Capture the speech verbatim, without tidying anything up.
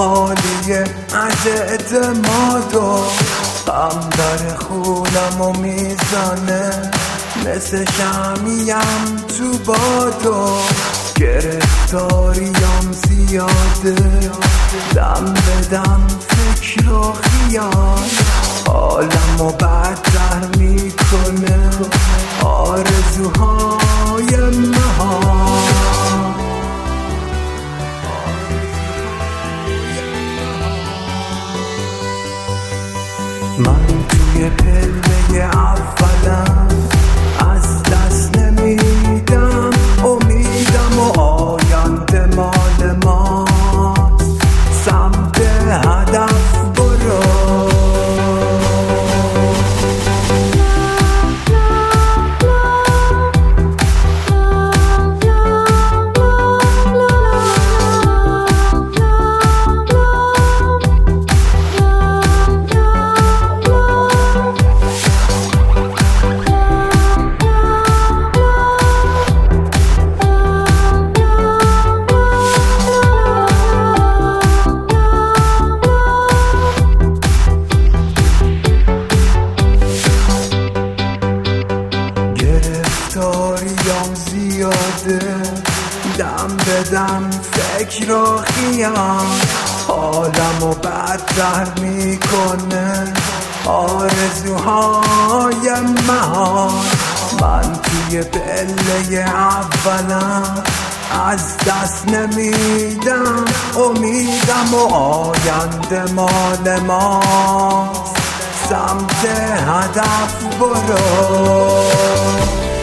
خالیه از اعتماد و غم داره خونم و میزنه، مثل شمعیم تو بادو گرفتاریم زیاده، دم به دم فکر و خیال حالمو بدتر میکنه، آرزوهای مهان. من توی پله اولم از دست نمیدم امیدم و آینده مال ماست، سمت هدف برو. گرفتاریم زیاده، دم به دم فکر و خیال حالمو بدتر میکنه، آرزوهای مهان. من توی پله اولم از دست نمیدم امیدم و آینده مال ماست، سمت هدف برو.